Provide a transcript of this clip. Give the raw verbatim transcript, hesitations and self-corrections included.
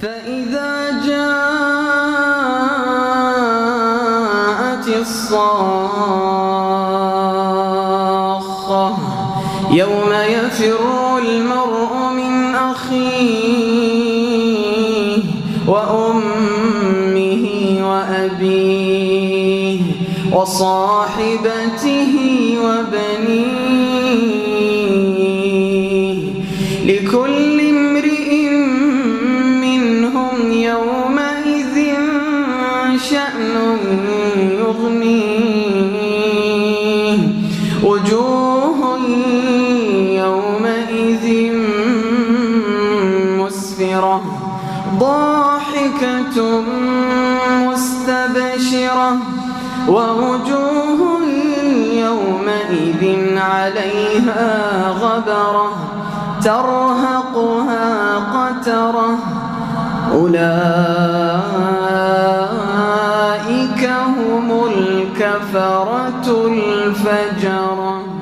فإذا جاءت الصاخة يوم يفر المرء من أخيه وأمه وأبيه وصاحبته وبنيه لكل امرئ منهم يومئذ شأن يغنيه وجوه يومئذ مسفرة ضاحكة مستبشرة ووجوه يومئذ عليها غبرة ترهقها قترة أولئك هم الكفرة الفجرة.